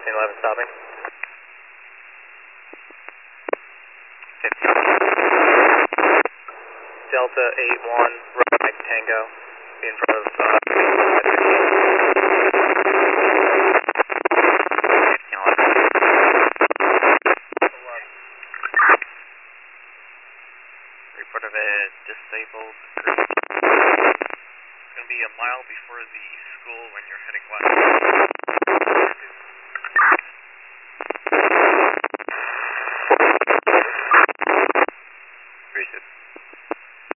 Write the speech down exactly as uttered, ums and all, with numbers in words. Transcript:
fifteen eleven stopping. Delta eight one, right Mike Tango, be in front of uh, fifteen eleven. Report of a disabled group. It's going to be a mile before the school when you're heading west.